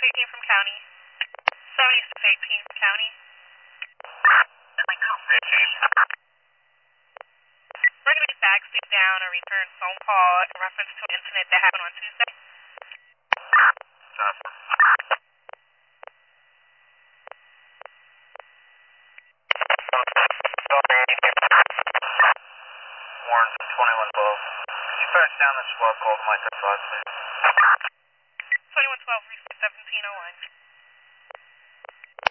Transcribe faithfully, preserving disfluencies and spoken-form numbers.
eighteen from county. seventy-six eighteen from county. eighteen. We're going to be faxing down a return phone call in reference to an incident that happened on Tuesday. Copy. Warren twenty-one twelve. Could you fax down the squad call to my ten five, please? twenty-one twelve, seventeen oh one.